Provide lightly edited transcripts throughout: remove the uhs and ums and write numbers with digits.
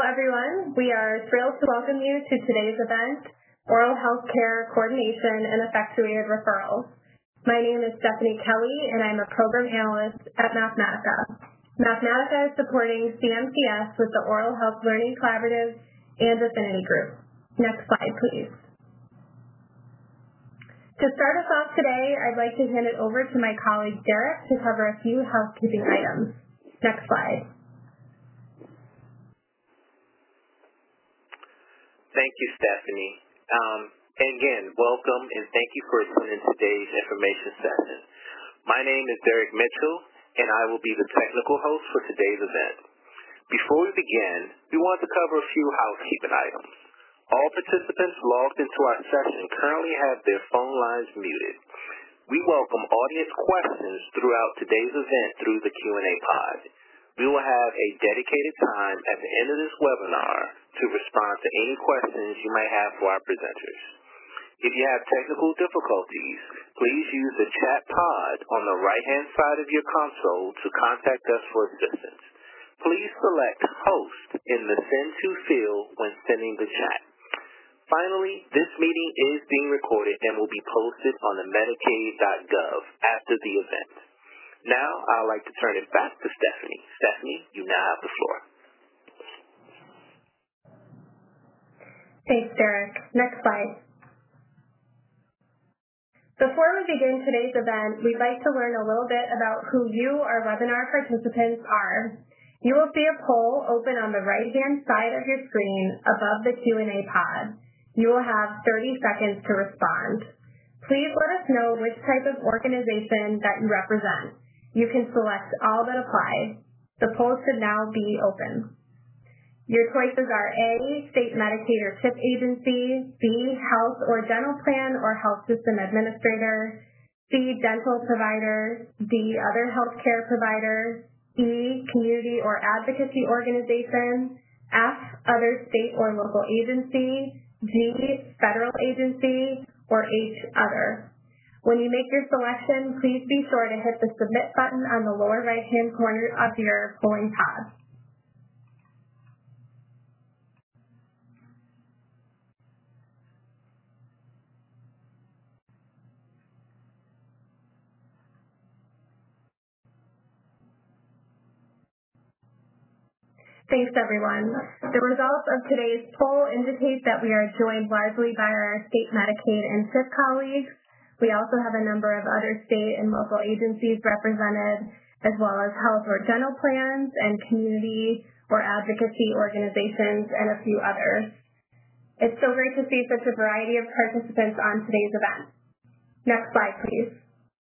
everyone. We are thrilled to welcome you to today's event, Oral Health Care Coordination and Effectuated Referrals. My name is Stephanie Kelly, and I'm a program analyst at Mathematica. Mathematica is supporting CMCS with the Oral Health Learning Collaborative and Affinity Group. Next slide, please. To start us off today, I'd like to hand it over to my colleague Derek to cover a few housekeeping items. Next slide. Thank you, Stephanie. Again, welcome and thank you for attending today's information session. My name is Derek Mitchell, and I will be the technical host for today's event. Before we begin, we want to cover a few housekeeping items. All participants logged into our session currently have their phone lines muted. We welcome audience questions throughout today's event through the Q&A pod. We will have a dedicated time at the end of this webinar to respond to any questions you might have for our presenters. If you have technical difficulties, please use the chat pod on the right-hand side of your console to contact us for assistance. Please select Host in the Send To field when sending the chat. Finally, this meeting is being recorded and will be posted on the Medicaid.gov after the event. Now, I'd like to turn it back to Stephanie. Stephanie, you now have the floor. Thanks, Derek. Next slide. Before we begin today's event, we'd like to learn a little bit about who you, our webinar participants, are. You will see a poll open on the right-hand side of your screen above the Q&A pod. You will have 30 seconds to respond. Please let us know which type of organization that you represent. You can select all that apply. The poll should now be open. Your choices are A, state Medicaid or CHIP agency, B, health or dental plan or health system administrator, C, dental provider, D, other healthcare provider, E, community or advocacy organization, F, other state or local agency, G, federal agency, or H, other. When you make your selection, please be sure to hit the Submit button on the lower right-hand corner of your polling pod. Thanks, everyone. The results of today's poll indicate that we are joined largely by our state Medicaid and CHIP colleagues. We also have a number of other state and local agencies represented, as well as health or dental plans and community or advocacy organizations and a few others. It's so great to see such a variety of participants on today's event. Next slide, please.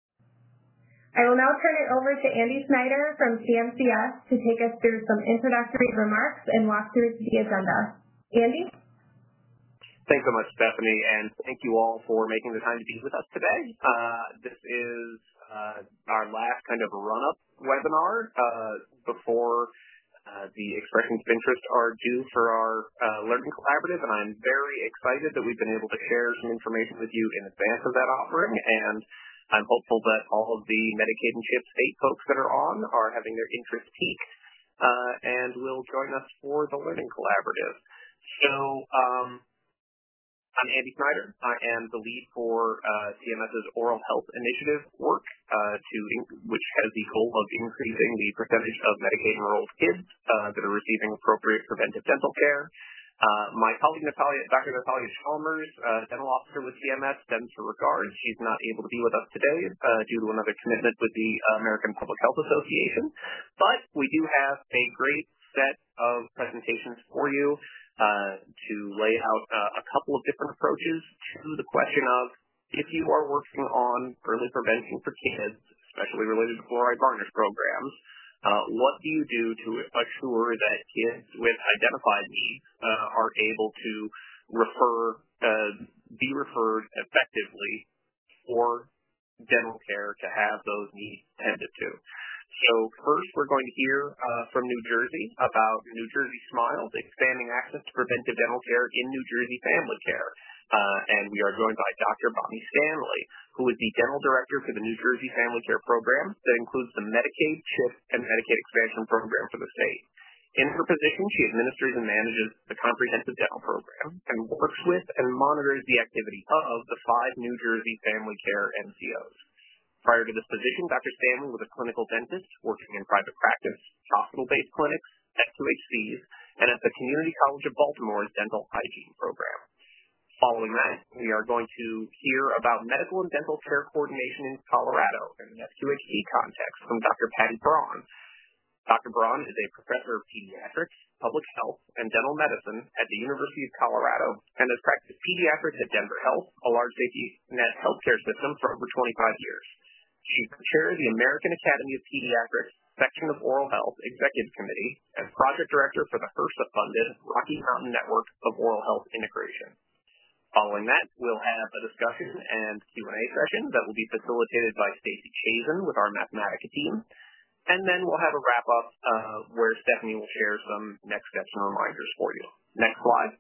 I will now turn it over to Andy Snyder from CMCS to take us through some introductory remarks and walk through the agenda. Andy? Thanks so much, Stephanie, and thank you all for making the time to be with us today. This is our last kind of run-up webinar before the expressions of interest are due for our Learning Collaborative, and I'm very excited that we've been able to share some information with you in advance of that offering, and I'm hopeful that all of the Medicaid and CHIP state folks that are on are having their interest piqued and will join us for the Learning Collaborative. So, I'm Andy Snyder. I am the lead for CMS's Oral Health Initiative work, which has the goal of increasing the percentage of Medicaid-enrolled kids that are receiving appropriate preventive dental care. My colleague, Dr. Natalia Chalmers, dental officer with CMS, sends her regards. She's not able to be with us today due to another commitment with the American Public Health Association, but we do have a great set of presentations for you to lay out a couple of different approaches to the question of if you are working on early prevention for kids, especially related to fluoride varnish programs, what do you do to assure that kids with identified needs are able to be referred effectively for dental care to have those needs tended to? So first, we're going to hear from New Jersey about New Jersey Smiles, expanding access to preventive dental care in New Jersey family care. And we are joined by Dr. Bonnie Stanley, who is the dental director for the New Jersey Family Care Program that includes the Medicaid, CHIP, and Medicaid expansion program for the state. In her position, she administers and manages the comprehensive dental program and works with and monitors the activity of the 5 New Jersey Family Care NCOs. Prior to this position, Dr. Stanley was a clinical dentist working in private practice, hospital-based clinics, FQHCs, and at the Community College of Baltimore's dental hygiene program. Following that, we are going to hear about medical and dental care coordination in Colorado in an FQHC context from Dr. Patty Braun. Dr. Braun is a professor of pediatrics, public health, and dental medicine at the University of Colorado and has practiced pediatrics at Denver Health, a large safety net healthcare system, for over 25 years. She chairs the American Academy of Pediatrics Section of Oral Health Executive Committee and project director for the HRSA-funded Rocky Mountain Network of Oral Health Integration. Following that, we'll have a discussion and Q&A session that will be facilitated by Stacy Chazen with our Mathematica team. And then we'll have a wrap-up where Stephanie will share some next steps and reminders for you. Next slide.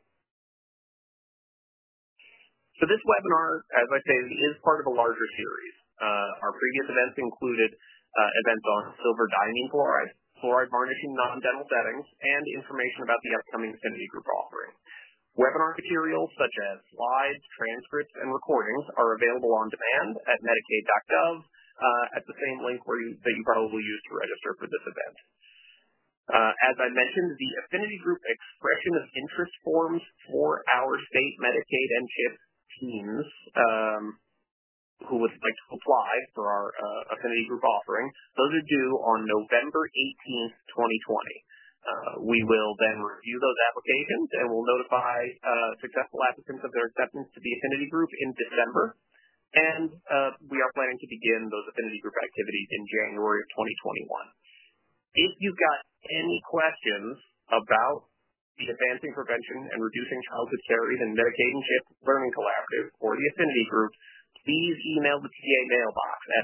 So this webinar, as I say, is part of a larger series. Our previous events included events on silver diamine fluoride, fluoride varnish in non-dental settings, and information about the upcoming affinity group offering. Webinar materials such as slides, transcripts, and recordings are available on demand at medicaid.gov at the same link that you probably used to register for this event. As I mentioned, the affinity group expression of interest forms for our state Medicaid and CHIP teams who would like to apply for our affinity group offering, those are due on November 18th, 2020. We will then review those applications and will notify successful applicants of their acceptance to the affinity group in December. And we are planning to begin those affinity group activities in January of 2021. If you've got any questions about the Advancing Prevention and Reducing Childhood Caries and Medicaid and CHIP Learning Collaborative or the affinity group, please email the TA mailbox at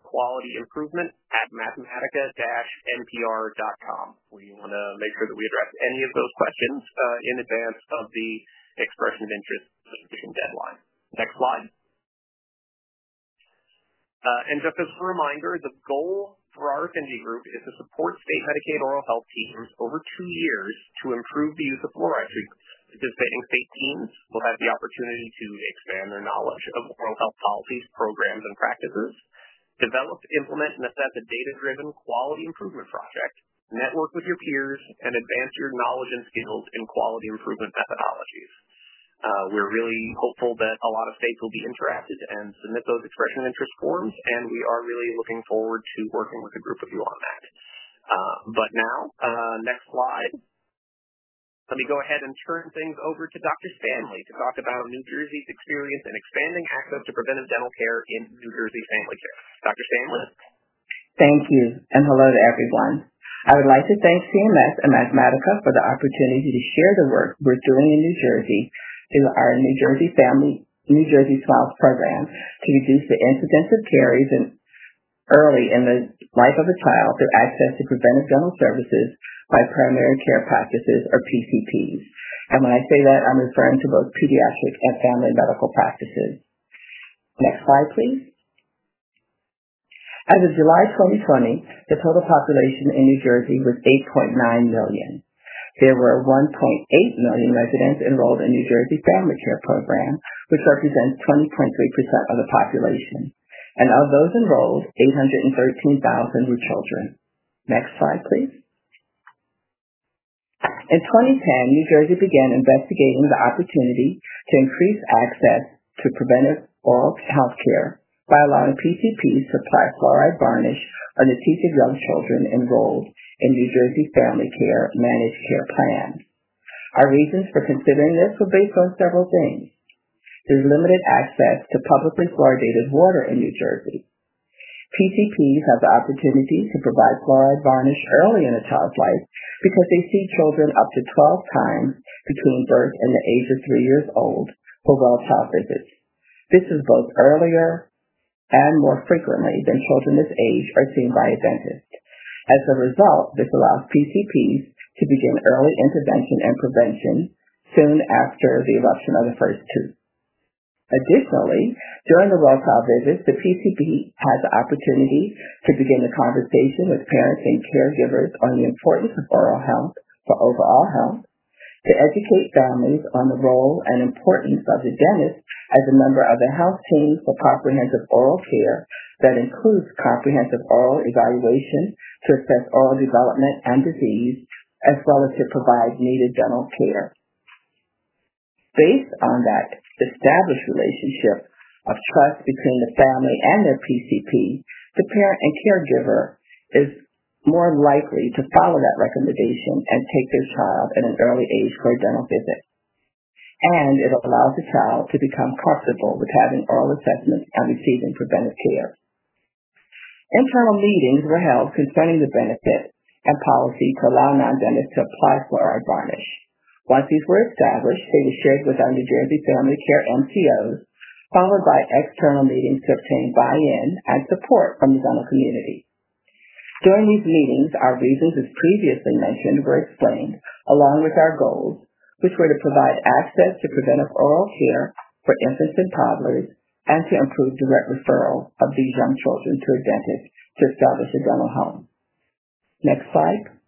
mathqualityimprovement@mathematica-npr.com. We want to make sure that we address any of those questions in advance of the expression of interest submission deadline. Next slide. And just as a reminder, the goal for our affinity group is to support state Medicaid oral health teams over 2 years to improve the use of fluoride treatments. Participating state teams will have the opportunity to expand their knowledge of oral health policies, programs, and practices, develop, implement, and assess a data-driven quality improvement project, network with your peers, and advance your knowledge and skills in quality improvement methodologies. We're really hopeful that a lot of states will be interested and submit those expression of interest forms, and we are really looking forward to working with a group of you on that. But now, next slide. Let me go ahead and turn things over to Dr. Stanley to talk about New Jersey's experience in expanding access to preventive dental care in New Jersey Family Care. Dr. Stanley? Thank you, and hello to everyone. I would like to thank CMS and Mathematica for the opportunity to share the work we're doing in New Jersey through our New Jersey Smiles program to reduce the incidence of caries early in the life of a child through access to preventive dental services by primary care practices or PCPs. And when I say that, I'm referring to both pediatric and family medical practices. Next slide, please. As of July 2020, the total population in New Jersey was 8.9 million. There were 1.8 million residents enrolled in New Jersey Family Care Program, which represents 20.3% of the population. And of those enrolled, 813,000 were children. Next slide, please. In 2010, New Jersey began investigating the opportunity to increase access to preventive oral health care by allowing PCPs to apply fluoride varnish on the teeth of young children enrolled in New Jersey Family Care Managed Care Plans. Our reasons for considering this were based on several things. There's limited access to publicly fluoridated water in New Jersey. PCPs have the opportunity to provide fluoride varnish early in a child's life because they see children up to 12 times between birth and the age of 3 years old for well child visits. This is both earlier and more frequently than children this age are seen by a dentist. As a result, this allows PCPs to begin early intervention and prevention soon after the eruption of the first tooth. Additionally, during the well child visits, the PCP has the opportunity to begin a conversation with parents and caregivers on the importance of oral health for overall health, to educate families on the role and importance of the dentist as a member of the health team for comprehensive oral care that includes comprehensive oral evaluation to assess oral development and disease, as well as to provide needed dental care. Based on that established relationship of trust between the family and their PCP, the parent and caregiver is more likely to follow that recommendation and take their child at an early age for a dental visit. And it allows the child to become comfortable with having oral assessments and receiving preventive care. Internal meetings were held concerning the benefit and policy to allow non-dentists to apply fluoride varnish. Once these were established, they were shared with our New Jersey Family Care MCOs, followed by external meetings to obtain buy-in and support from the dental community. During these meetings, our reasons, as previously mentioned, were explained, along with our goals, which were to provide access to preventive oral care for infants and toddlers, and to improve direct referral of these young children to a dentist to establish a dental home. Next slide.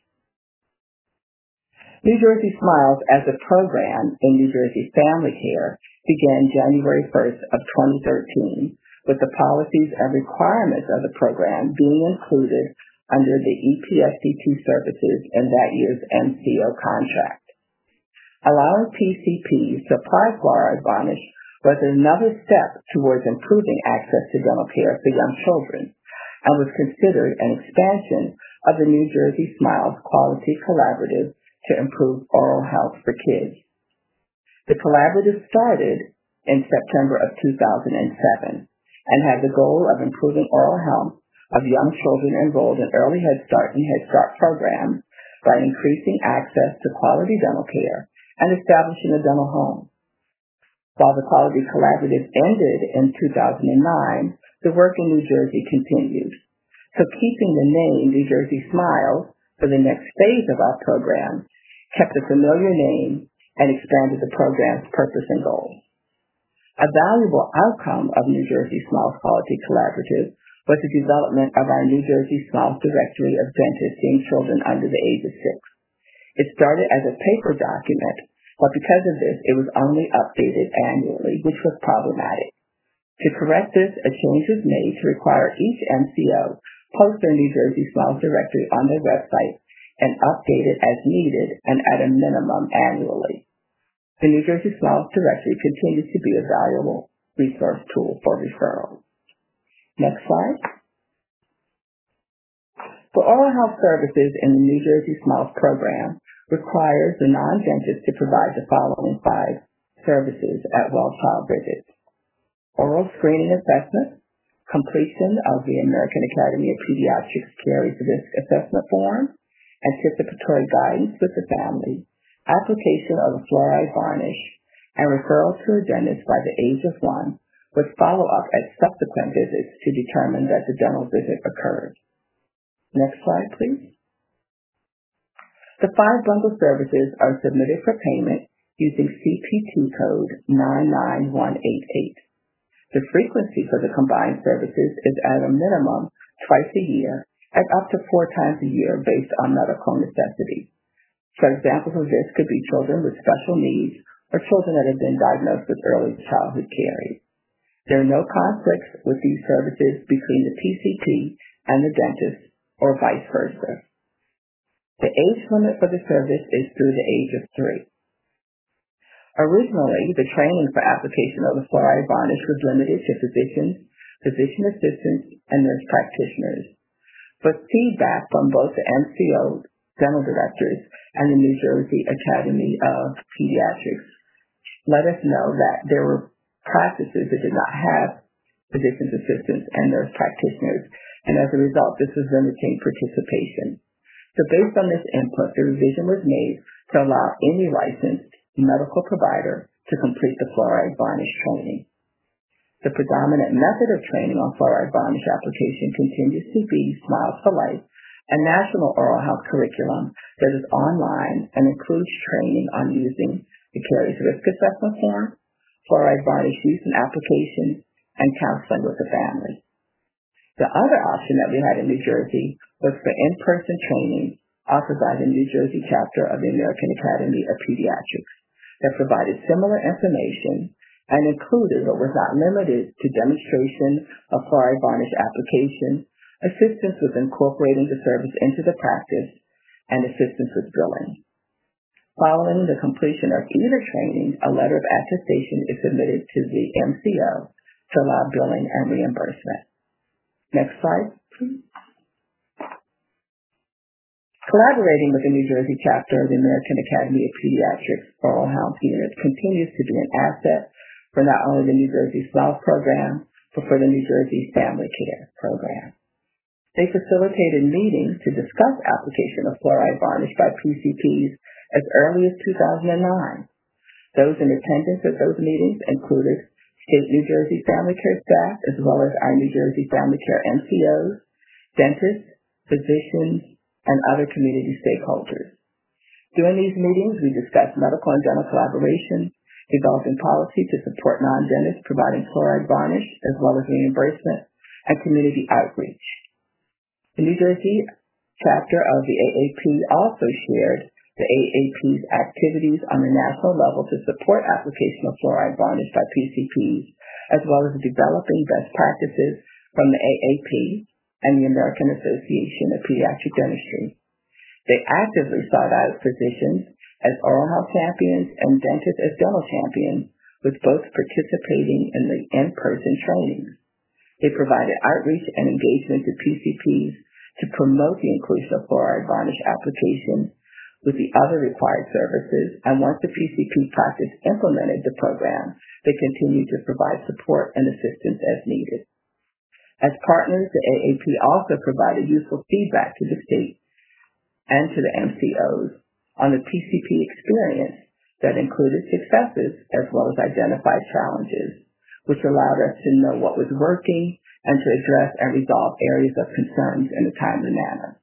New Jersey Smiles as a program in New Jersey Family Care began January 1st of 2013, with the policies and requirements of the program being included under the EPSDT services in that year's MCO contract. Allowing PCPs to apply fluoride varnish was another step towards improving access to dental care for young children and was considered an expansion of the New Jersey Smiles Quality Collaborative to improve oral health for kids. The collaborative started in September of 2007 and had the goal of improving oral health of young children enrolled in early Head Start and Head Start programs by increasing access to quality dental care and establishing a dental home. While the Quality Collaborative ended in 2009, the work in New Jersey continued. So keeping the name New Jersey Smiles for the next phase of our program kept a familiar name and expanded the program's purpose and goals. A valuable outcome of New Jersey Smiles Quality Collaborative was the development of our New Jersey Smiles Directory of Dentists seeing children under the age of 6. It started as a paper document, but because of this, it was only updated annually, which was problematic. To correct this, a change was made to require each MCO post their New Jersey Smiles Directory on their website and update it as needed and at a minimum annually. The New Jersey Smiles Directory continues to be a valuable resource tool for referrals. Next slide. The oral health services in the New Jersey Smiles program requires the non-dentist to provide the following 5 services at well-child visits: oral screening assessment, completion of the American Academy of Pediatrics Caries Risk Assessment Form, anticipatory guidance with the family, application of a fluoride varnish, and referral to a dentist by the age of 1, with follow-up at subsequent visits to determine that the dental visit occurred. Next slide, please. The 5 bundle services are submitted for payment using CPT code 99188. The frequency for the combined services is at a minimum twice a year and up to 4 times a year based on medical necessity. So examples of this could be children with special needs or children that have been diagnosed with early childhood caries. There are no conflicts with these services between the PCP and the dentist or vice versa. The age limit for the service is through the age of 3. Originally, the training for application of the fluoride varnish was limited to physicians, physician assistants, and nurse practitioners. But feedback from both the MCO dental directors and the New Jersey Academy of Pediatrics let us know that there were practices that did not have physician's assistants and nurse practitioners, and as a result, this was limiting participation. So based on this input, the revision was made to allow any licensed medical provider to complete the fluoride varnish training. The predominant method of training on fluoride varnish application continues to be Smiles for Life, a national oral health curriculum that is online and includes training on using the Caries Risk Assessment Form, fluoride varnish use and application, and counseling with the family. The other option that we had in New Jersey was for in-person training offered by the New Jersey chapter of the American Academy of Pediatrics that provided similar information and included but was not limited to demonstration of fluoride varnish application, assistance with incorporating the service into the practice, and assistance with billing. Following the completion of either training, a letter of attestation is submitted to the MCO to allow billing and reimbursement. Next slide, please. Collaborating with the New Jersey chapter of the American Academy of Pediatrics Oral Health Unit continues to be an asset for not only the New Jersey SLOUT program, but for the New Jersey Family Care program. They facilitated meetings to discuss application of fluoride varnish by PCPs as early as 2009. Those in attendance at those meetings included state New Jersey Family Care staff, as well as our New Jersey Family Care MCOs, dentists, physicians, and other community stakeholders. During these meetings, we discussed medical and dental collaboration, developing policy to support non-dentists providing fluoride varnish, as well as reimbursement and community outreach. The New Jersey chapter of the AAP also shared the AAP's activities on the national level to support application of fluoride varnish by PCPs, as well as developing best practices from the AAP and the American Association of Pediatric Dentistry. They actively sought out physicians as oral health champions and dentists as dental champions, with both participating in the in-person trainings. They provided outreach and engagement to PCPs to promote the inclusion of fluoride varnish application with the other required services, and once the PCP practice implemented the program, they continued to provide support and assistance as needed. As partners, the AAP also provided useful feedback to the state and to the MCOs on the PCP experience that included successes as well as identified challenges, which allowed us to know what was working and to address and resolve areas of concerns in a timely manner.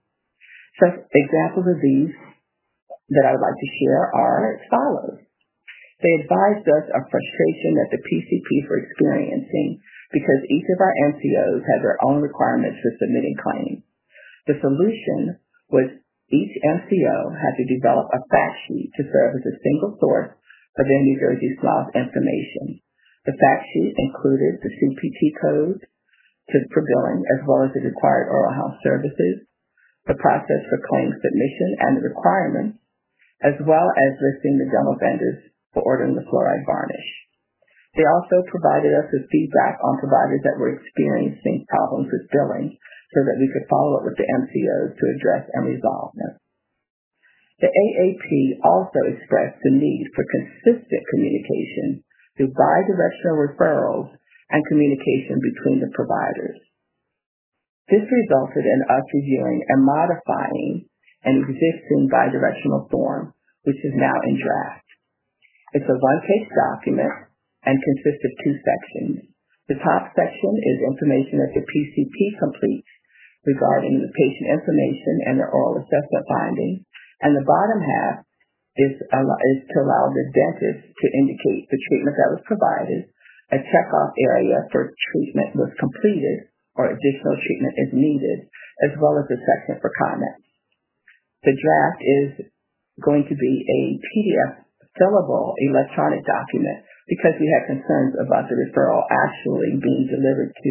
So examples of these that I would like to share are as follows. They advised us of frustration that the PCPs were experiencing because each of our MCOs had their own requirements for submitting claims. The solution was each MCO had to develop a fact sheet to serve as a single source for their New Jersey SLOUT information. The fact sheet included the CPT code for billing, as well as the required oral health services, the process for claim submission and the requirements, as well as listing the dental vendors for ordering the fluoride varnish. They also provided us with feedback on providers that were experiencing problems with billing so that we could follow up with the MCOs to address and resolve them. The AAP also expressed the need for consistent communication through bidirectional referrals and communication between the providers. This resulted in us reviewing and modifying an existing bidirectional form, which is now in draft. It's a one-page document and consists of two sections. The top section is information that the PCP completes regarding the patient information and their oral assessment findings, and the bottom half is to allow the dentist to indicate the treatment that was provided, a checkoff area for treatment was completed or additional treatment is needed, as well as a section for comments. The draft is going to be a PDF fillable electronic document because we had concerns about the referral actually being delivered to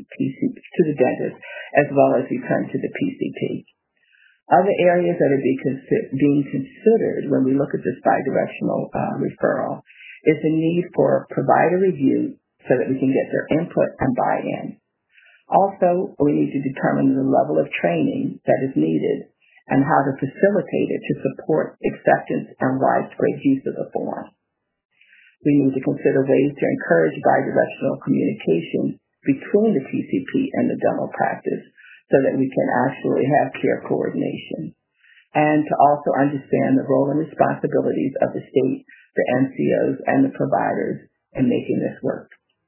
the dentist as well as returned to the PCP. Other areas that are being considered when we look at this bidirectional referral is the need for provider review so that we can get their input and buy-in. Also, we need to determine the level of training that is needed and how to facilitate it to support acceptance and widespread use of the form. We need to consider ways to encourage bidirectional communication between the PCP and the dental practice so that we can actually have care coordination, and to also understand the role and responsibilities of the state, the MCOs, and the providers in making this work.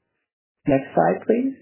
Next slide, please.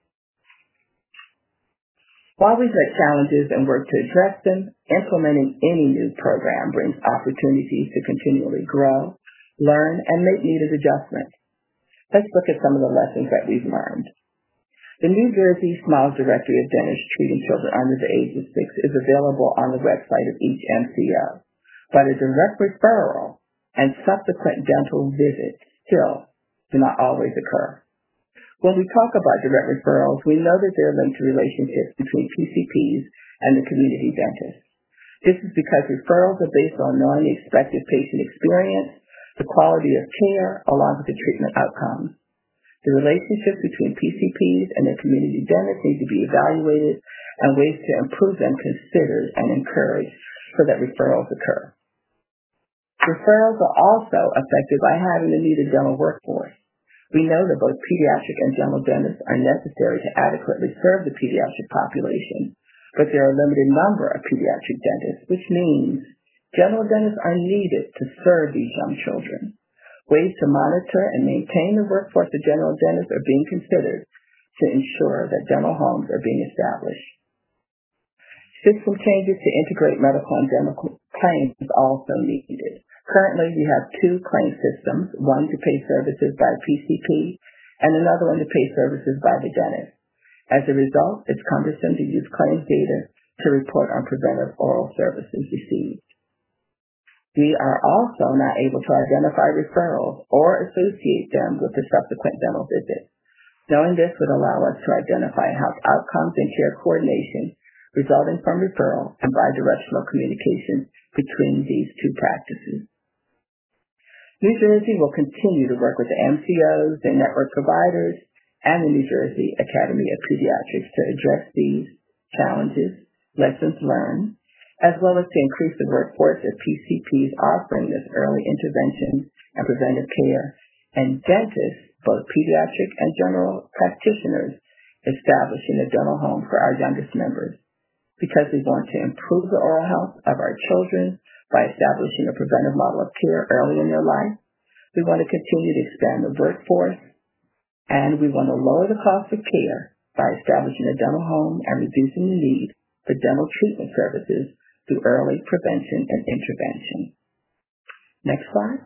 While we've had challenges and work to address them, implementing any new program brings opportunities to continually grow, learn, and make needed adjustments. Let's look at some of the lessons that we've learned. The New Jersey Smiles Directory of Dentists Treating Children Under the Age of 6 is available on the website of each MCO, but a direct referral and subsequent dental visit still do not always occur. When we talk about direct referrals, we know that they're linked to relationships between PCPs and the community dentist. This is because referrals are based on knowing the expected patient experience, the quality of care, along with the treatment outcomes. The relationships between PCPs and their community dentists need to be evaluated and ways to improve them considered and encouraged so that referrals occur. Referrals are also affected by having a needed dental workforce. We know that both pediatric and general dentists are necessary to adequately serve the pediatric population, but there are a limited number of pediatric dentists, which means general dentists are needed to serve these young children. Ways to monitor and maintain the workforce of general dentists are being considered to ensure that dental homes are being established. System changes to integrate medical and dental claims is also needed. Currently, we have two claim systems, one to pay services by PCP and another one to pay services by the dentist. As a result, it's cumbersome to use claims data to report on preventive oral services received. We are also not able to identify referrals or associate them with the subsequent dental visit. Knowing this would allow us to identify health outcomes and care coordination resulting from referral and bidirectional communication between these two practices. New Jersey will continue to work with the MCOs, their network providers, and the New Jersey Academy of Pediatrics to address these challenges, lessons learned, as well as to increase the workforce of PCPs offering this early intervention and preventive care, and dentists, both pediatric and general practitioners, establishing a dental home for our youngest members. Because we want to improve the oral health of our children by establishing a preventive model of care early in their life, we want to continue to expand the workforce, and we want to lower the cost of care by establishing a dental home and reducing the need for dental treatment services through early prevention and intervention. Next slide.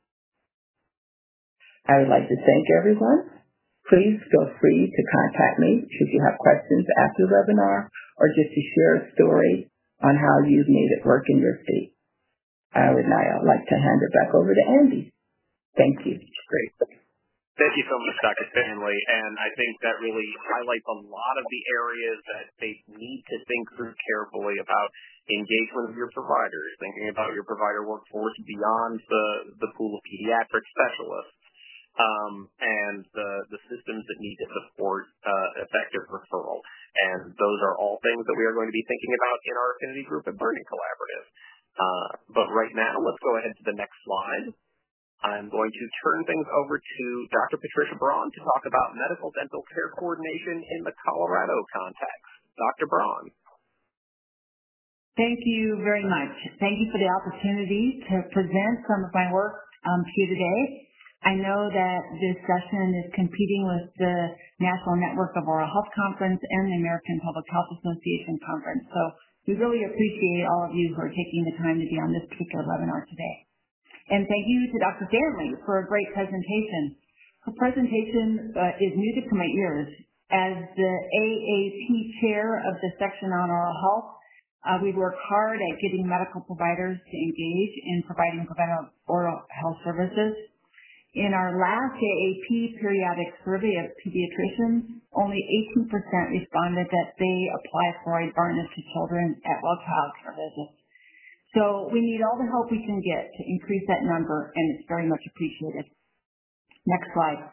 I would like to thank everyone. Please feel free to contact me should you have questions after the webinar or just to share a story on how you've made it work in your state. I would now like to hand it back over to Andy. Thank you. Great. Thank you so much, Dr. Stanley. And I think that really highlights a lot of the areas that they need to think through carefully about engagement of your providers, thinking about your provider workforce beyond the pool of pediatric specialists, and the systems that need to support effective referral. And those are all things that we are going to be thinking about in our affinity group and learning collaborative. But right now, let's go ahead to the next slide. I'm going to turn things over to Dr. Patricia Braun to talk about medical dental care coordination in the Colorado context. Dr. Braun. Thank you very much. Thank you for the opportunity to present some of my work here today. I know that this session is competing with the National Network of Oral Health Conference and the American Public Health Association Conference. So we really appreciate all of you who are taking the time to be on this particular webinar today. And thank you to Dr. Stanley for a great presentation. Her presentation is music to my ears. As the AAP chair of the section on oral health, we work hard at getting medical providers to engage in providing preventive oral health services. In our last AAP periodic survey of pediatricians, only 18% responded that they apply fluoride varnish to children at well child care visits. So we need all the help we can get to increase that number, and it's very much appreciated. Next slide.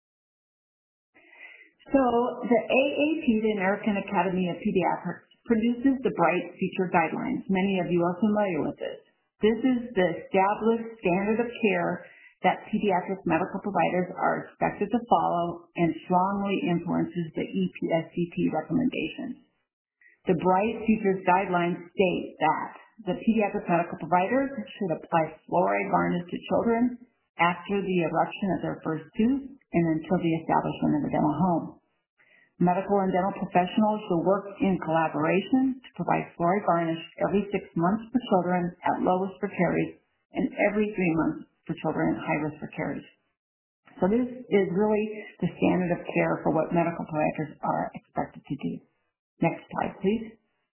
So the AAP, the American Academy of Pediatrics, produces the BRIGHT Future Guidelines. Many of you are familiar with this. This is the established standard of care that pediatric medical providers are expected to follow and strongly influences the EPSCP recommendations. The BRIGHT Futures Guidelines state that the pediatric medical providers should apply fluoride varnish to children after the erection of their first tooth and until the establishment of a dental home. Medical and dental professionals should work in collaboration to provide fluoride varnish every 6 months for children at low risk for caries and every 3 months for children at high risk for caries. So this is really the standard of care for what medical providers are expected to do. Next slide, please.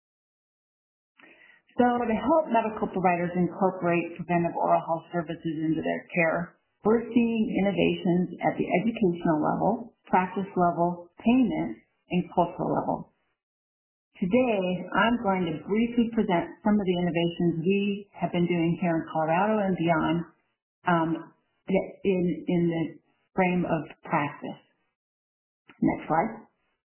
So to help medical providers incorporate preventive oral health services into their care, we're seeing innovations at the educational level, practice level, payment, and cultural level. Today, I'm going to briefly present some of the innovations we have been doing here in Colorado and beyond in the frame of practice. Next slide.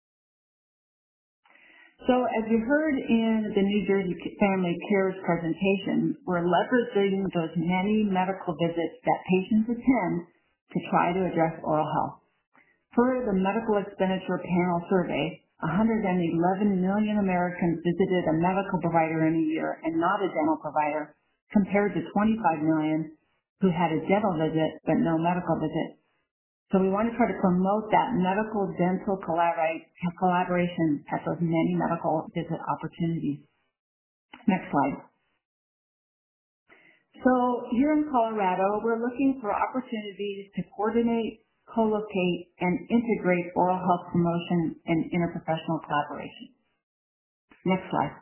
So as you heard in the New Jersey Family Cares presentation, we're leveraging those many medical visits that patients attend to try to address oral health. Per the Medical Expenditure Panel survey, 111 million Americans visited a medical provider in a year and not a dental provider, compared to 25 million who had a dental visit but no medical visit. So we want to try to promote that medical-dental collaboration at those many medical visit opportunities. Next slide. So here in Colorado, we're looking for opportunities to coordinate, co-locate, and integrate oral health promotion and interprofessional collaboration. Next slide.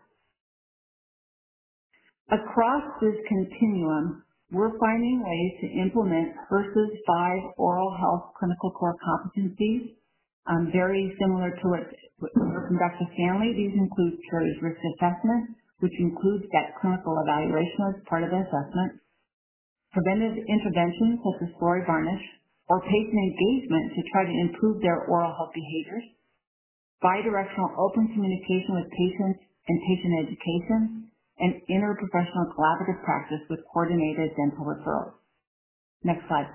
Across this continuum, we're finding ways to implement HRSA's 5 oral health clinical core competencies, very similar to what from Dr. Stanley. These include Caries risk assessment, which includes that clinical evaluation as part of the assessment, preventive interventions such as fluoride varnish, or patient engagement to try to improve their oral health behaviors, bidirectional open communication with patients and patient education, and interprofessional collaborative practice with coordinated dental referrals. Next slide.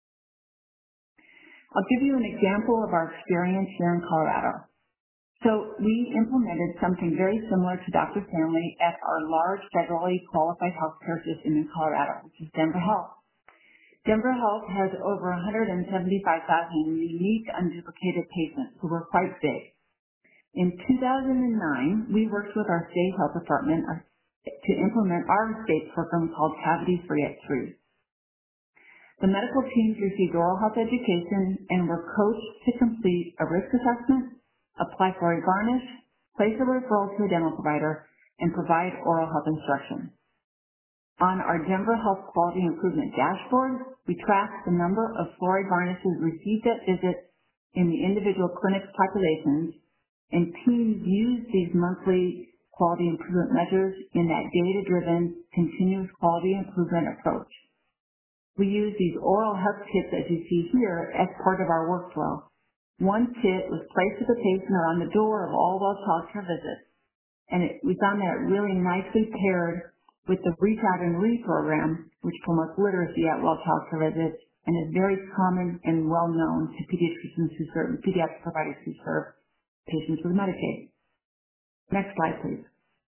I'll give you an example of our experience here in Colorado. So we implemented something very similar to Dr. Stanley at our large federally qualified healthcare system in Colorado, which is Denver Health. Denver Health has over 175,000 unique unduplicated patients who were quite big. In 2009, we worked with our state health department to implement our state program called Cavity Free at 3. The medical teams received oral health education and were coached to complete a risk assessment, apply fluoride varnish, place a referral to a dental provider, and provide oral health instruction. On our Denver Health Quality Improvement Dashboard, we tracked the number of fluoride varnishes received at visits in the individual clinics populations, and teams used these monthly quality improvement measures in that data-driven continuous quality improvement approach. We use these oral health kits, as you see here, as part of our workflow. One kit was placed with the patient or on the door of all well child care visits, and we found that it really nicely paired with the Reach Out and Read program, which promotes literacy at well child care visits and is very common and well known to pediatricians pediatric providers who serve patients with Medicaid. Next slide, please.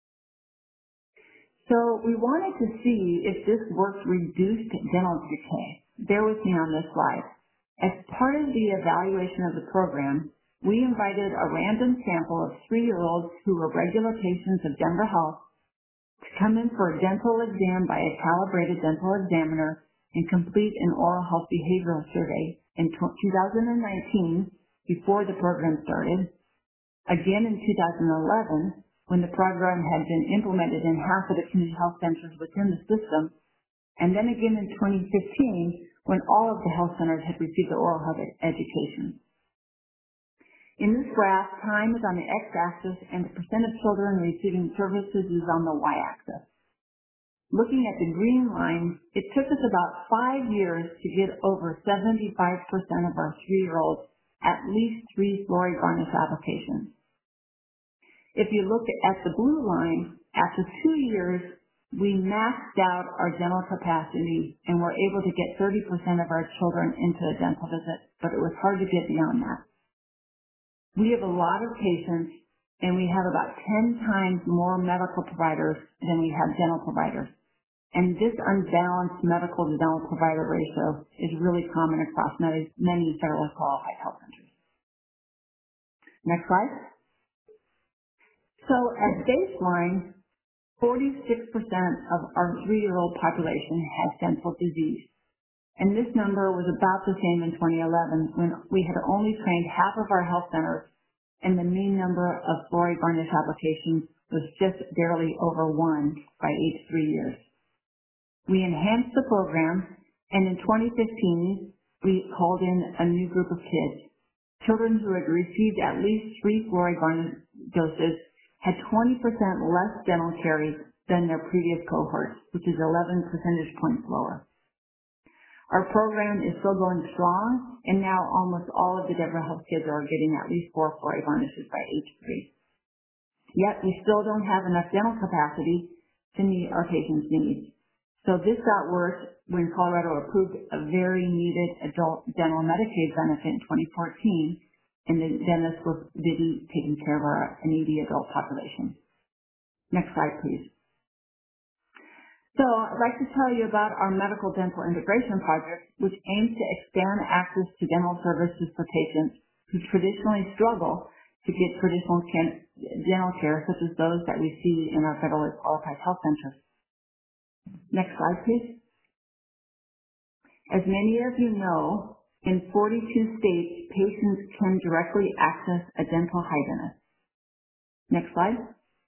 So we wanted to see if this work reduced dental decay. Bear with me on this slide. As part of the evaluation of the program, we invited a random sample of 3-year-olds who were regular patients of Denver Health to come in for a dental exam by a calibrated dental examiner and complete an oral health behavioral survey in 2019 before the program started, again in 2011 when the program had been implemented in half of the community health centers within the system, and then again in 2015 when all of the health centers had received the oral health education. In this graph, time is on the x-axis and the percent of children receiving services is on the y-axis. Looking at the green line, it took us about 5 years to get over 75% of our 3-year-olds at least 3 fluoride varnish applications. If you look at the blue line, after 2 years, we maxed out our dental capacity and were able to get 30% of our children into a dental visit, but it was hard to get beyond that. We have a lot of patients, and we have about 10 times more medical providers than we have dental providers. And this unbalanced medical to dental provider ratio is really common across many federally qualified health centers. Next slide. So at baseline, 46% of our 3-year-old population has dental disease. and this number was about the same in 2011 when we had only trained half of our health centers and the mean number of fluoride varnish applications was just barely over 1 by age 3 years. We enhanced the program, and in 2015, we called in a new group of kids. Children who had received at least 3 fluoride varnish doses had 20% less dental caries than their previous cohorts, which is 11 percentage points lower. Our program is still going strong, and now almost all of the Deborah Health kids are getting at least 4 fluoride varnishes by age 3. Yet we still don't have enough dental capacity to meet our patients' needs. So this got worse when Colorado approved a very needed adult dental Medicaid benefit in 2014, and the dentists were busy taking care of our needy adult population. Next slide, please. So I'd like to tell you about our medical dental integration project, which aims to expand access to dental services for patients who traditionally struggle to get traditional dental care, such as those that we see in our federally qualified health centers. Next slide, please. As many of you know, in 42 states, patients can directly access a dental hygienist. Next slide.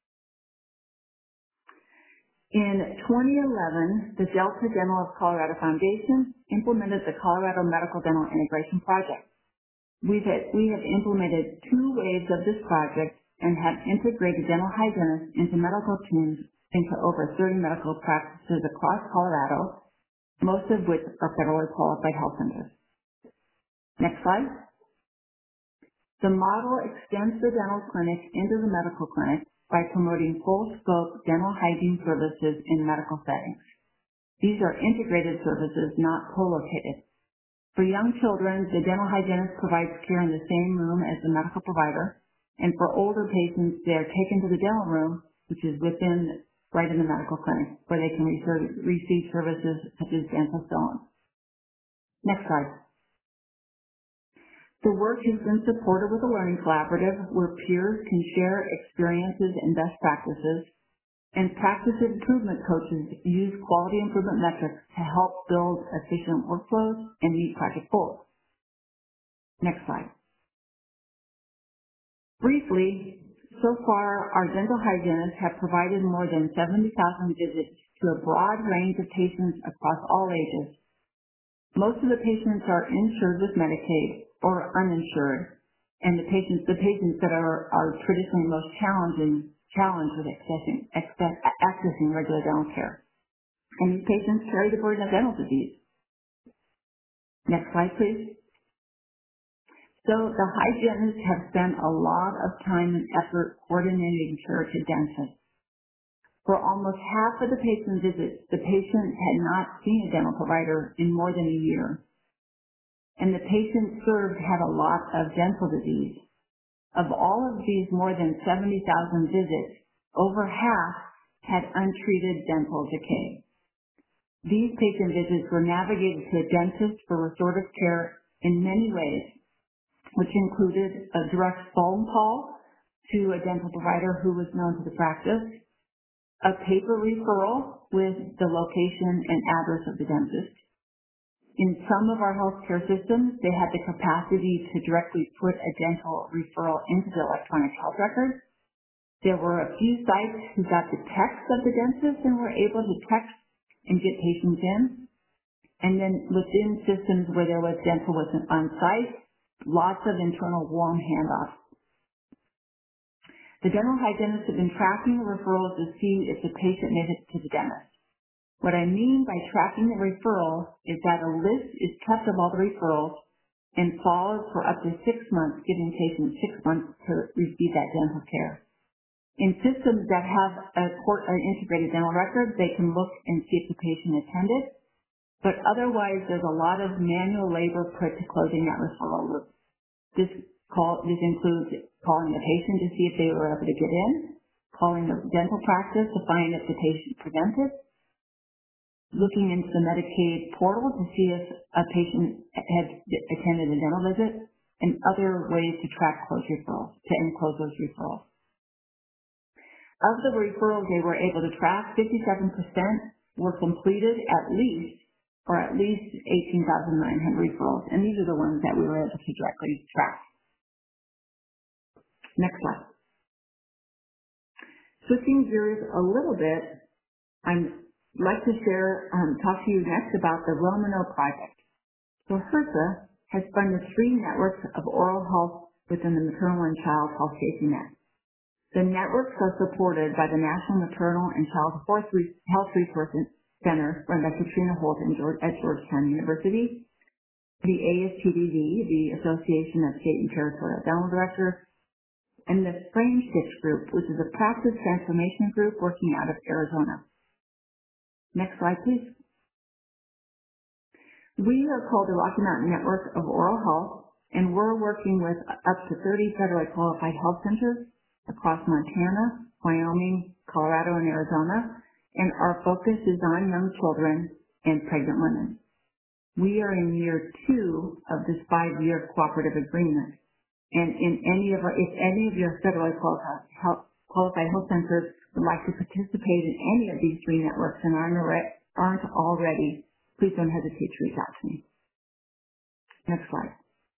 In 2011, the Delta Dental of Colorado Foundation implemented the Colorado Medical Dental Integration Project. We have implemented 2 waves of this project and have integrated dental hygienists into medical teams into over 30 medical practices across Colorado, most of which are federally qualified health centers. Next slide. The model extends the dental clinic into the medical clinic by promoting full-scope dental hygiene services in medical settings. These are integrated services, not co-located. For young children, the dental hygienist provides care in the same room as the medical provider, and for older patients, they are taken to the dental room, which is right in the medical clinic, where they can receive services such as dental stones. Next slide. The work has been supported with a learning collaborative where peers can share experiences and best practices, and practice improvement coaches use quality improvement metrics to help build efficient workflows and meet project goals. Next slide. Briefly, so far our dental hygienists have provided more than 70,000 visits to a broad range of patients across all ages. Most of the patients are insured with Medicaid or uninsured, and the patients that are traditionally most challenged with accessing regular dental care. And these patients carry the burden of dental disease. Next slide, please. So the hygienists have spent a lot of time and effort coordinating care to dentists. For almost half of the patient visits, the patient had not seen a dental provider in more than a year. And the patients served had a lot of dental disease. Of all of these more than 70,000 visits, over half had untreated dental decay. These patient visits were navigated to a dentist for restorative care in many ways, which included a direct phone call to a dental provider who was known to the practice, a paper referral with the location and address of the dentist. In some of our healthcare systems, they had the capacity to directly put a dental referral into the electronic health record. There were a few sites who got the text of the dentist and were able to text and get patients in. And then within systems where there was dental on site, lots of internal warm handoffs. The dental hygienists have been tracking the referrals to see if the patient made it to the dentist. What I mean by tracking the referral is that a list is kept of all the referrals and followed for up to 6 months, giving patients 6 months to receive that dental care. In systems that have an integrated dental record, they can look and see if the patient attended, but otherwise there's a lot of manual labor put to closing that referral loop. This includes calling the patient to see if they were able to get in, calling the dental practice to find if the patient presented, looking into the Medicaid portal to see if a patient had attended a dental visit, and other ways to track close referrals, to enclose those referrals. Of the referrals they were able to track, 57% were completed at least or at least 18,900 referrals, and these are the ones that we were able to directly track. Next slide. Switching gears a little bit, I'd like to talk to you next about the Romano project. So HRSA has funded 3 networks of oral health within the Maternal and Child Health Safety Net. The networks are supported by the National Maternal and Child Health Resource Center run by Katrina Holt at Georgetown University, the ASTDD, the Association of State and Territorial Dental Directors, and the Frame6 Group, which is a practice transformation group working out of Arizona. Next slide, please. We are called the Rocky Mountain Network of Oral Health, and we're working with up to 30 federally qualified health centers across Montana, Wyoming, Colorado, and Arizona, and our focus is on young children and pregnant women. We are in year 2 of this 5-year cooperative agreement, and if any of your federally qualified health centers would like to participate in any of these 3 networks and aren't already, please don't hesitate to reach out to me. Next slide.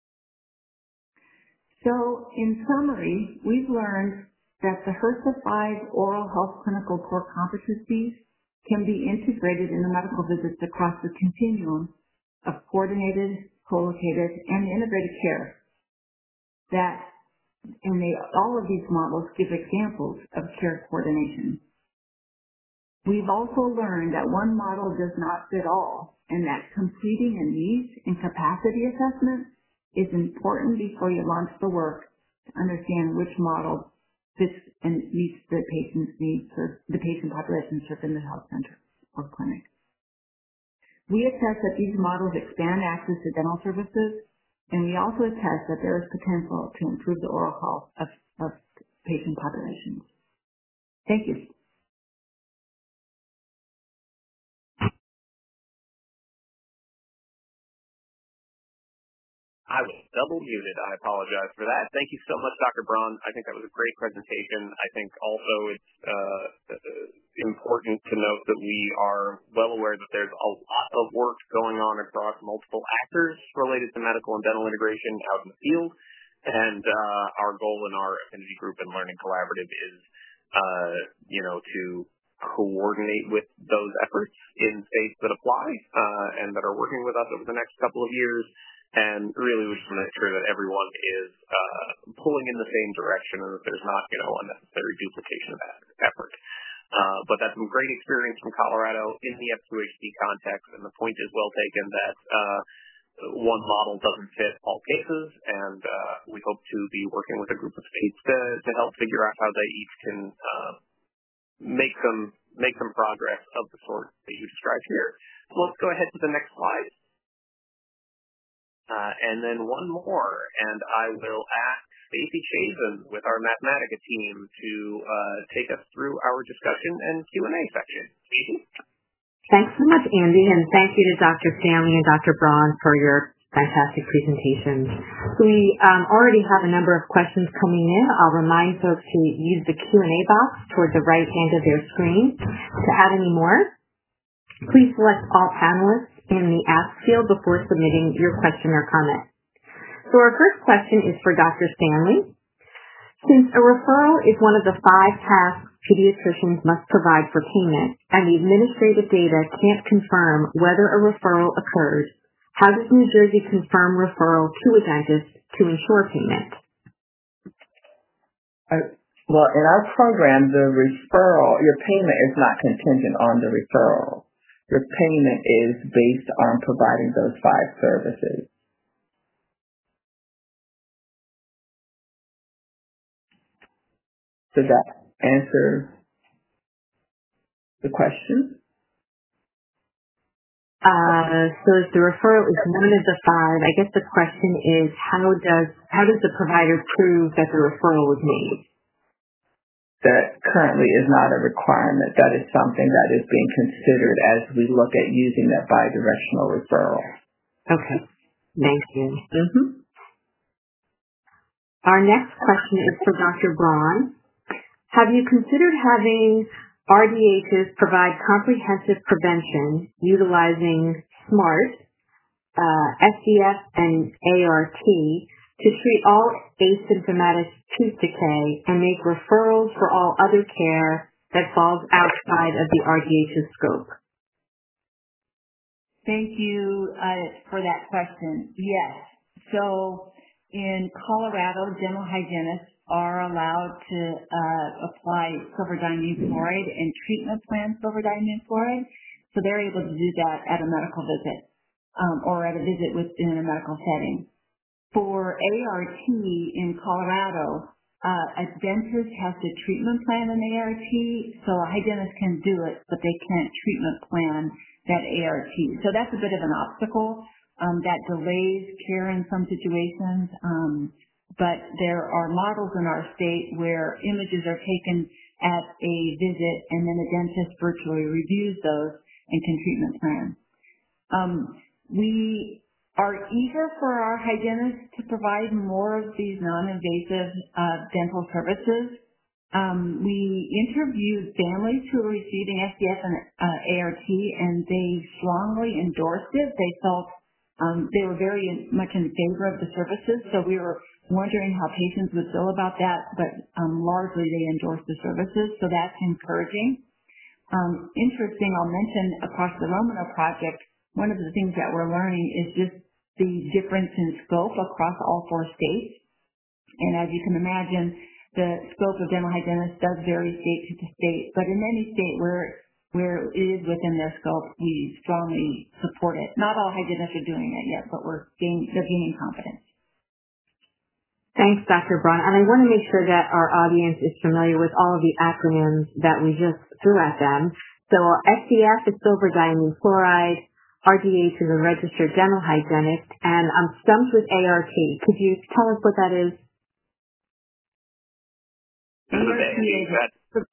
So, in summary, we've learned that the HRSA 5 oral health clinical core competencies can be integrated in the medical visits across the continuum of coordinated, co-located, and integrated care. All of these models give examples of care coordination. We've also learned that one model does not fit all, and that completing a needs and capacity assessment is important before you launch the work to understand which model fits and meets the patient's needs or the patient population served in the health center or clinic. We attest that these models expand access to dental services, and we also attest that there is potential to improve the oral health of patient populations. Thank you. I was double muted. I apologize for that. Thank you so much, Dr. Braun. I think that was a great presentation. I think also it's important to note that we are well aware that there's a lot of work going on across multiple actors related to medical and dental integration out in the field. And our goal in our Affinity Group and Learning Collaborative is, to coordinate with those efforts in states that apply and that are working with us over the next couple of years. And really, we just want to make sure that everyone is pulling in the same direction and that there's not, unnecessary duplication of that effort. But that's some great experience from Colorado in the F2HD context, and the point is well taken that one model doesn't fit all cases, and we hope to be working with a group of states to help figure out how they each can make some progress of the sort that you described here. So let's go ahead to the next slide. And then one more, and I will ask Stacey Chazen with our Mathematica team to take us through our discussion and Q&A section. Stacey? Thanks so much, Andy, and thank you to Dr. Stanley and Dr. Braun for your fantastic presentations. We already have a number of questions coming in. I'll remind folks to use the Q&A box toward the right hand of their screen. To add any more, please select all panelists in the Ask field before submitting your question or comment. So our first question is for Dr. Stanley. Since a referral is one of the 5 tasks pediatricians must provide for payment, and the administrative data can't confirm whether a referral occurred, how does New Jersey confirm referral to a dentist to ensure payment? Well, in our program, the referral, your payment is not contingent on the referral. Your payment is based on providing those 5 services. Does that answer the question? So if the referral is one of the 5, I guess the question is how does the provider prove that the referral was made? That currently is not a requirement. That is something that is being considered as we look at using that bidirectional referral. Okay. Thank you. Mm-hmm. Our next question is for Dr. Braun. Have you considered having RDHs provide comprehensive prevention utilizing SMART, SDF, and ART to treat all asymptomatic tooth decay and make referrals for all other care that falls outside of the RDH's scope? Thank you for that question. Yes. So in Colorado, dental hygienists are allowed to apply silver-diamine fluoride and treatment plan silver-diamine fluoride. So they're able to do that at a medical visit or at a visit within a medical setting. For ART in Colorado, a dentist has to treatment plan an ART, so a hygienist can do it, but they can't treatment plan that ART. So that's a bit of an obstacle that delays care in some situations, but there are models in our state where images are taken at a visit and then a dentist virtually reviews those and can treatment plan. We are eager for our hygienists to provide more of these non-invasive dental services. We interviewed families who were receiving SDF and ART, and they strongly endorsed it. They felt they were very much in favor of the services, so we were wondering how patients would feel about that, but largely they endorsed the services, so that's encouraging. Interesting, I'll mention across the Romano project, one of the things that we're learning is just the difference in scope across all 4 states. And as you can imagine, the scope of dental hygienists does vary state to state, but in any state where it is within their scope, we strongly support it. Not all hygienists are doing it yet, but they're gaining confidence. Thanks, Dr. Braun. And I want to make sure that our audience is familiar with all of the acronyms that we just threw at them. So SDF is silver-diamine fluoride, RDH is a registered dental hygienist, and I'm stumped with ART. Could you tell us what that is? Go ahead.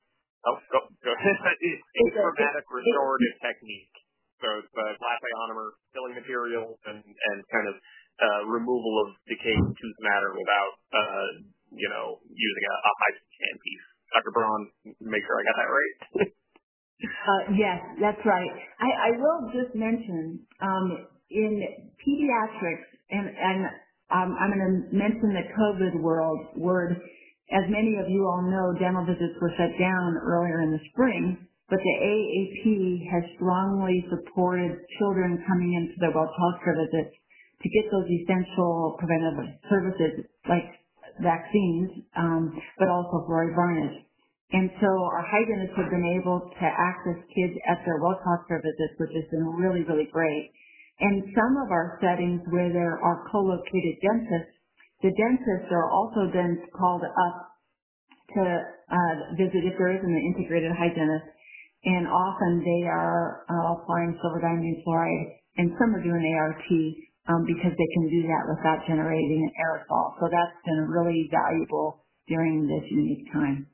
It's chromatic restorative technique. So it's glass ionomer filling materials and kind of removal of decayed tooth matter without using a high handpiece. Dr. Braun, make sure I got that right. Yes, that's right. I will just mention in pediatrics, and I'm going to mention the COVID word. As many of you all know, dental visits were shut down earlier in the spring, but the AAP has strongly supported children coming into their well healthcare visits to get those essential preventive services like vaccines, but also fluoride varnish. And so our hygienists have been able to access kids at their well healthcare visits, which has been really, really great. And some of our settings where there are co-located dentists, the dentists are also then called up to visit if there isn't an integrated hygienist. And often they are applying silver-diamine fluoride, and some are doing ART because they can do that without generating an aerosol. So that's been really valuable during this unique time.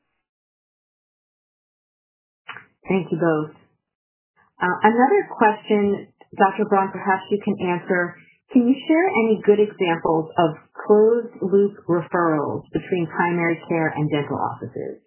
Thank you both. Another question, Dr. Braun, perhaps you can answer. Can you share any good examples of closed-loop referrals between primary care and dental offices?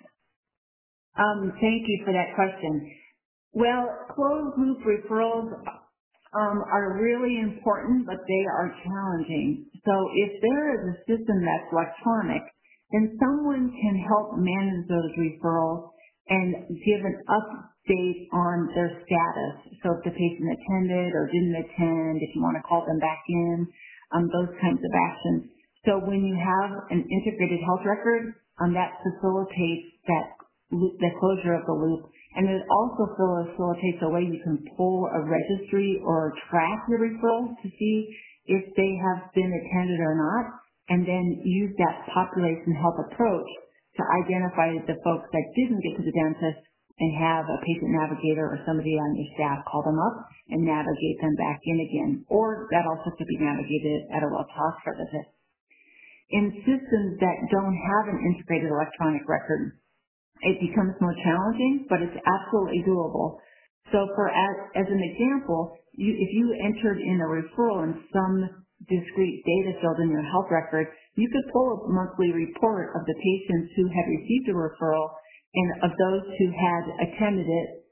Thank you for that question. Well, closed-loop referrals are really important, but they are challenging. So if there is a system that's electronic, then someone can help manage those referrals and give an update on their status. So if the patient attended or didn't attend, if you want to call them back in, those kinds of actions. So when you have an integrated health record, that facilitates the closure of the loop. And it also facilitates a way you can pull a registry or track the referral to see if they have been attended or not, and then use that population health approach to identify the folks that didn't get to the dentist and have a patient navigator or somebody on your staff call them up and navigate them back in again. Or that also could be navigated at a well-healthcare visit. In systems that don't have an integrated electronic record, it becomes more challenging, but it's absolutely doable. So as an example, if you entered in a referral in some discrete data field in your health record, you could pull a monthly report of the patients who had received a referral and of those who had attended it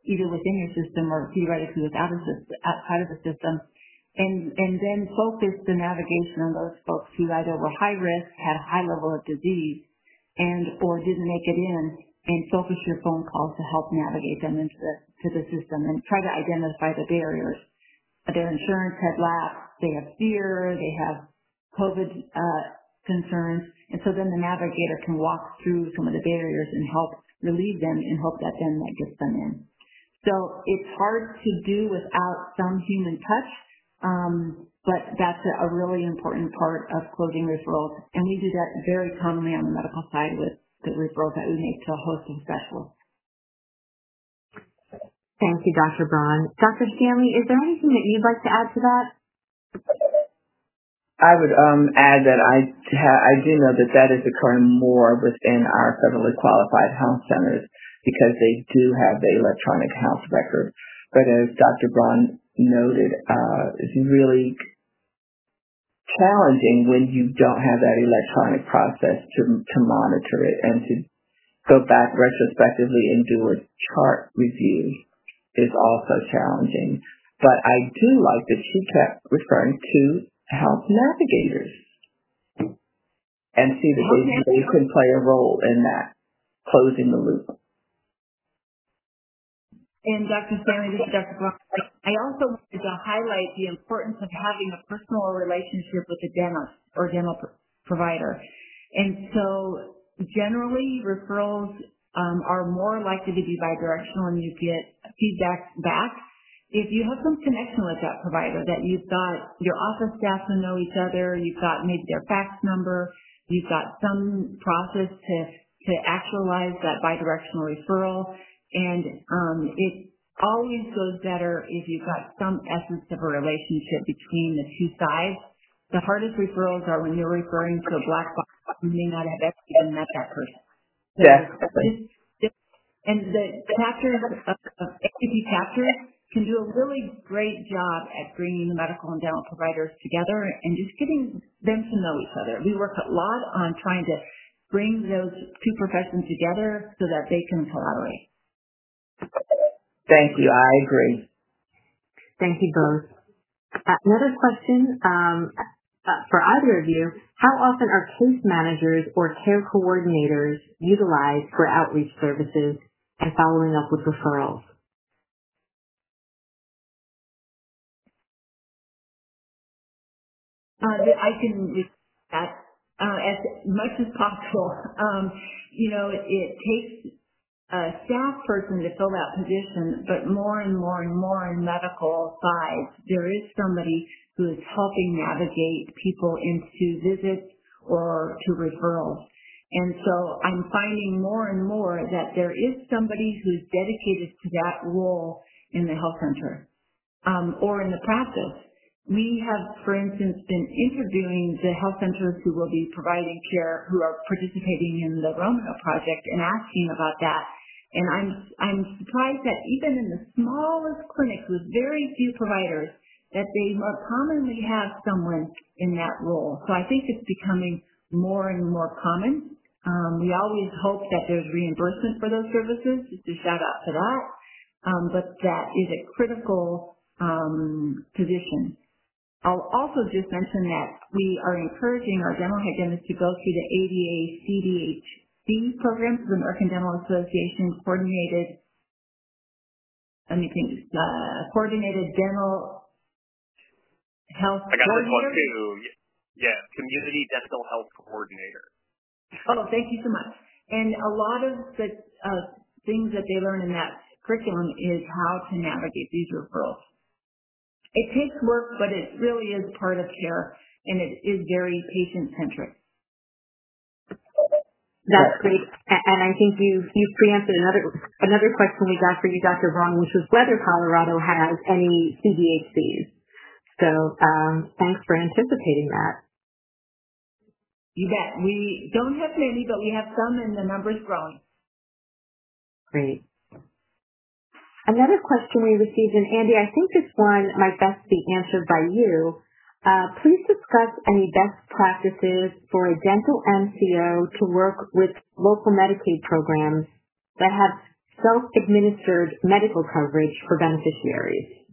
either within your system or theoretically outside of the system, and then focus the navigation on those folks who either were high risk, had a high level of disease, or didn't make it in, and focus your phone calls to help navigate them into the system and try to identify the barriers. Their insurance had lapsed, they have fear, they have COVID concerns, and so then the navigator can walk through some of the barriers and help relieve them and hope that then that gets them in. So it's hard to do without some human touch, but that's a really important part of closing referrals, and we do that very commonly on the medical side with the referrals that we make to a host of specialists. Thank you, Dr. Braun. Dr. Stanley, is there anything that you'd like to add to that? I would add that I do know that is occurring more within our federally qualified health centers because they do have the electronic health record. But as Dr. Braun noted, it's really challenging when you don't have that electronic process to monitor it and to go back retrospectively and do a chart review is also challenging. But I do like that she kept referring to health navigators and see that they can play a role in that, closing the loop. And Dr. Stanley, this is Dr. Braun. I also wanted to highlight the importance of having a personal relationship with a dentist or dental provider. And so generally referrals are more likely to be bidirectional and you get feedback back. If you have some connection with that provider, that you've got your office staff who know each other, you've got maybe their fax number, you've got some process to actualize that bidirectional referral, and it always goes better if you've got some essence of a relationship between the two sides. The hardest referrals are when you're referring to a black box and you may not have ever even met that person. So Definitely. And the chapters of ACP chapters can do a really great job at bringing the medical and dental providers together and just getting them to know each other. We work a lot on trying to bring those two professions together so that they can collaborate. Thank you. I agree. Thank you both. Another question for either of you. How often are case managers or care coordinators utilized for outreach services and following up with referrals? I can do that as much as possible. It takes a staff person to fill that position, but more and more and more in medical side, there is somebody who is helping navigate people into visits or to referrals. And so I'm finding more and more that there is somebody who's dedicated to that role in the health center or in the practice. We have, for instance, been interviewing the health centers who will be providing care, who are participating in the Romano project, and asking about that. And I'm surprised that even in the smallest clinics with very few providers, that they more commonly have someone in that role. So I think it's becoming more and more common. We always hope that there's reimbursement for those services, just a shout out to that. But that is a critical position. I'll also just mention that we are encouraging our dental hygienists to go through the ADA CDHC program, the American Dental Association coordinated dental health I got coordinator. this one too. Yeah, community dental health coordinator. Oh, thank you so much. And a lot of the things that they learn in that curriculum is how to navigate these referrals. It takes work, but it really is part of care, and it is very patient-centric. That's great. And I think you've preempted another question we got for you, Dr. Braun, which was whether Colorado has any CDHCs. So thanks for anticipating that. You bet. We don't have many, but we have some, and the number's growing. Great. Another question we received, and Andy, I think this one might best be answered by you. Please discuss any best practices for a dental MCO to work with local Medicaid programs that have self-administered medical coverage for beneficiaries?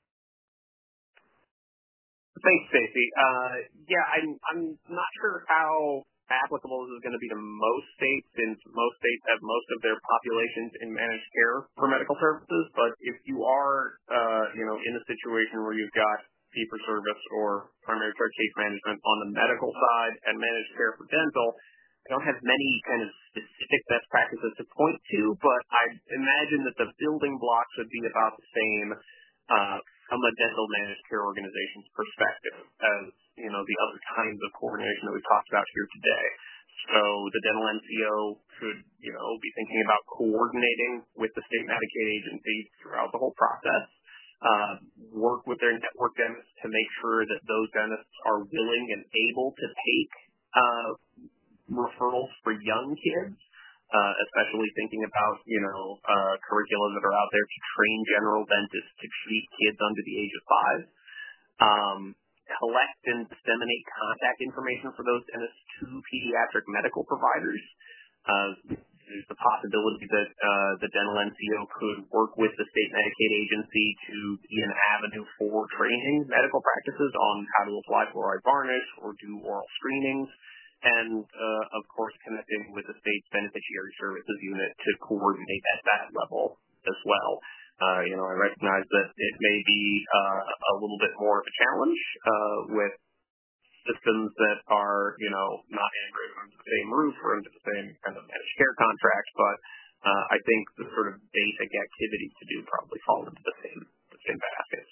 Thanks, Stacey. Yeah, I'm not sure how applicable this is going to be to most states, since most states have most of their populations in managed care for medical services. But if you are, in a situation where you've got fee-for-service or primary care case management on the medical side and managed care for dental, I don't have many kind of specific best practices to point to, but I imagine that the building blocks would be about the same from a dental managed care organization's perspective as, the other kinds of coordination that we've talked about here today. So the dental NCO could, be thinking about coordinating with the state Medicaid agency throughout the whole process, work with their network dentists to make sure that those dentists are willing and able to take referrals for young kids, especially thinking about, curricula that are out there to train general dentists to treat kids under the age of 5. Collect and disseminate contact information for those dentists to pediatric medical providers. There's the possibility that the dental NCO could work with the state Medicaid agency to be an avenue for training medical practices on how to apply fluoride varnish or do oral screenings. And, of course, connecting with the state's beneficiary services unit to coordinate at that level as well. I recognize that it may be a little bit more of a challenge with systems that are, not integrated under the same roof or under the same kind of managed care contract, but I think the sort of basic activities to do probably fall into the same baskets.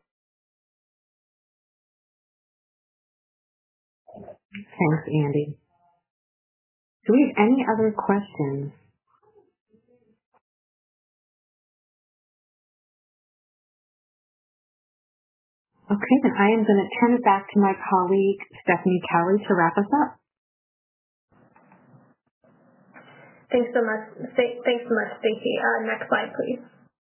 Thanks, Andy. Do we have any other questions? Okay, then I am going to turn it back to my colleague, Stephanie Kelly, to wrap us up. Thanks so much, Stacey. Next slide, please.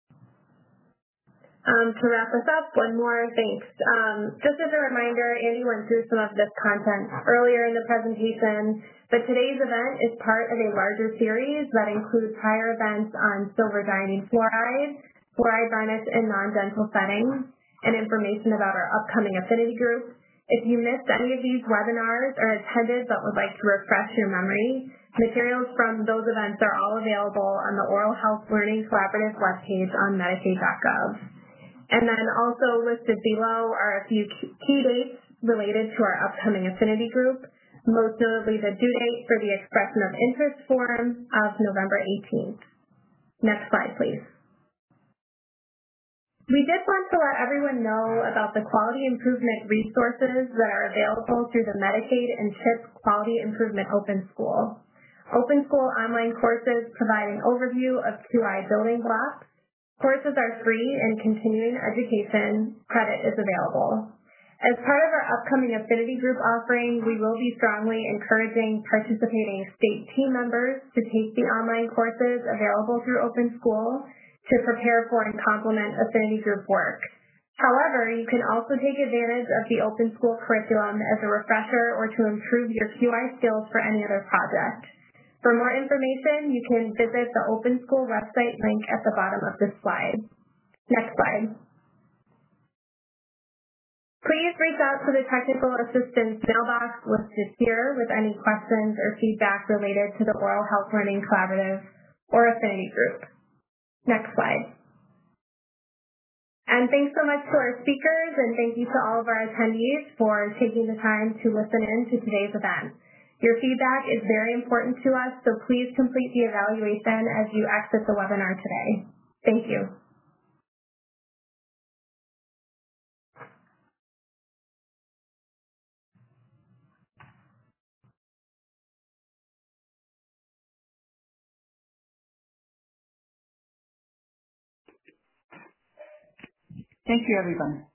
To wrap us up, one more thanks. Just as a reminder, Andy went through some of this content earlier in the presentation, but today's event is part of a larger series that includes prior events on silver diamine fluoride, fluoride varnish in non-dental settings, and information about our upcoming affinity group. If you missed any of these webinars or attended but would like to refresh your memory, materials from those events are all available on the Oral Health Learning Collaborative webpage on Medicaid.gov. And then also listed below are a few key dates related to our upcoming affinity group, most notably the due date for the expression of interest form of November 18th. Next slide, please. We did want to let everyone know about the quality improvement resources that are available through the Medicaid and CHIP Quality Improvement Open School. Open School online courses provide an overview of QI building blocks. Courses are free and continuing education credit is available. As part of our upcoming affinity group offering, we will be strongly encouraging participating state team members to take the online courses available through Open School to prepare for and complement affinity group work. However, you can also take advantage of the Open School curriculum as a refresher or to improve your QI skills for any other project. For more information, you can visit the Open School website link at the bottom of this slide. Next slide. Please reach out to the technical assistance mailbox listed here with any questions or feedback related to the Oral Health Learning Collaborative or affinity group. Next slide. And thanks so much to our speakers, and thank you to all of our attendees for taking the time to listen in to today's event. Your feedback is very important to us, so please complete the evaluation as you exit the webinar today. Thank you. Thank you, everyone.